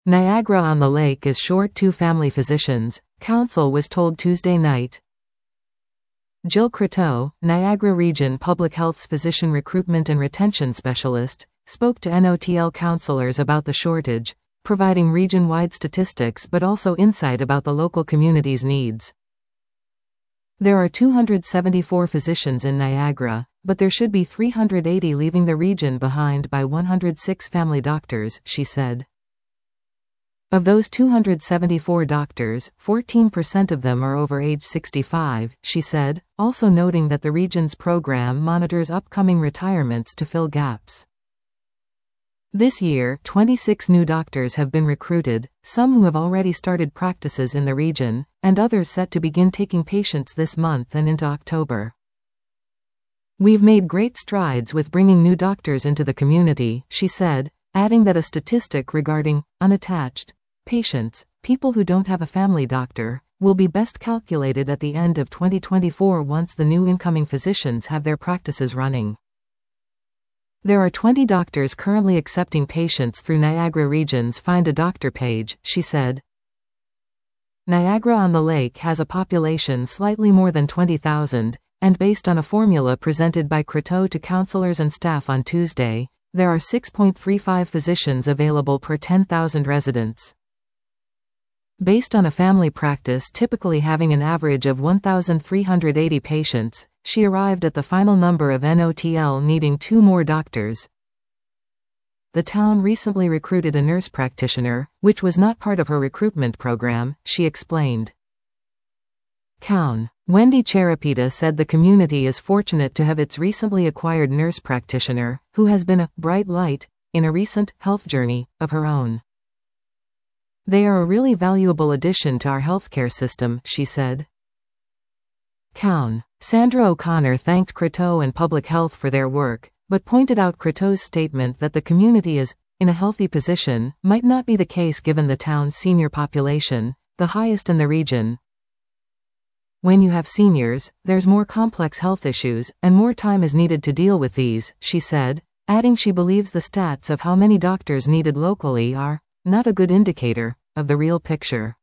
Niagara-on-the-Lake is short 2 family physicians, council was told Tuesday night. Jill Croteau, Niagara Region Public Health's physician recruitment and retention specialist, spoke to NOTL councillors about the shortage, providing region-wide statistics but also insight about the local community's needs. There are 274 physicians in Niagara, but there should be 380 leaving the region behind by 106 family doctors, she said. Of those 274 doctors, 14% of them are over age 65, she said, also noting that the region's program monitors upcoming retirements to fill gaps. This year, 26 new doctors have been recruited, some who have already started practices in the region, and others set to begin taking patients this month and into October. We've made great strides with bringing new doctors into the community, she said, adding that a statistic regarding unattached patients, people who don't have a family doctor, will be best calculated at the end of 2024 once the new incoming physicians have their practices running. There are 20 doctors currently accepting patients through Niagara Region's Find a Doctor page, she said. Niagara-on-the-Lake has a population slightly more than 20,000, and based on a formula presented by Croteau to councillors and staff on Tuesday, there are 6.35 physicians available per 10,000 residents. Based on a family practice typically having an average of 1,380 patients, she arrived at the final number of NOTL needing 2 more doctors. The town recently recruited a nurse practitioner, which was not part of her recruitment program, she explained. Wendy Cherapita said the community is fortunate to have its recently acquired nurse practitioner, who has been a bright light in a recent health journey of her own. They are a really valuable addition to our healthcare system, she said. Sandra O'Connor thanked Croteau and Public Health for their work, but pointed out Croteau's statement that the community is in a healthy position might not be the case given the town's senior population, the highest in the region. When you have seniors, there's more complex health issues, and more time is needed to deal with these, she said, adding she believes the stats of how many doctors needed locally are not a good indicator of the real picture.